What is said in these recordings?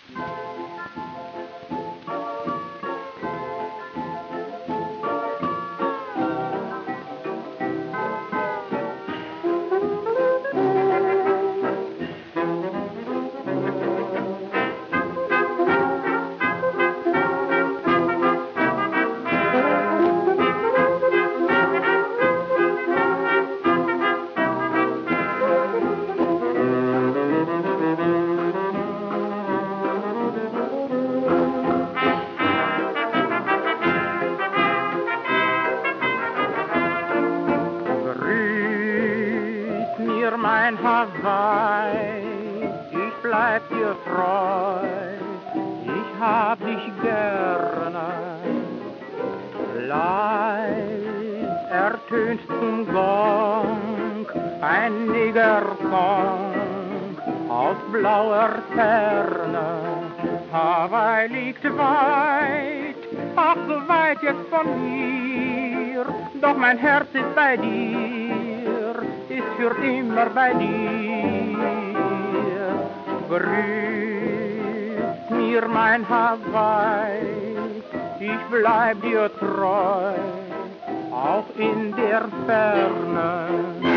Mein Hawaii, ich bleib dir treu, ich hab dich gerne. Leis ertönt zum Gong ein Negersong aus blauer Ferne. Hawaii liegt weit, ach so weit jetzt von mir, doch mein Herz ist bei dir, ist für immer bei dir. Grüß mir mein Hawaii, ich bleib dir treu, auch in der Ferne.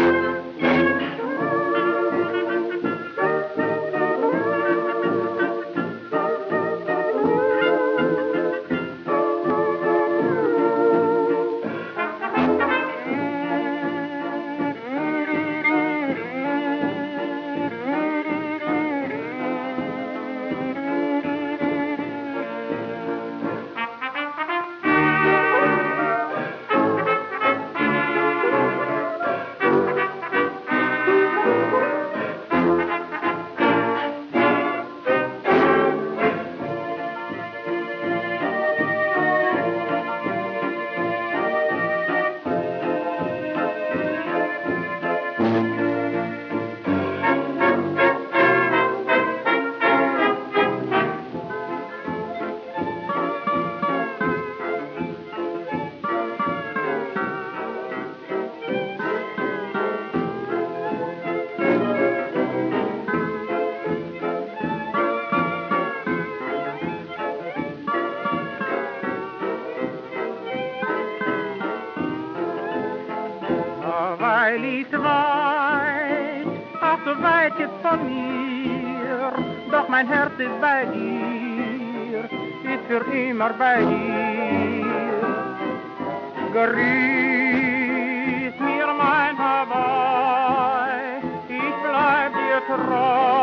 Hawaii liegt weit, ach so weit jetzt von mir, doch mein Herz ist bei dir, ist für immer bei dir. Grüß mir mein Hawaii, ich bleib dir treu.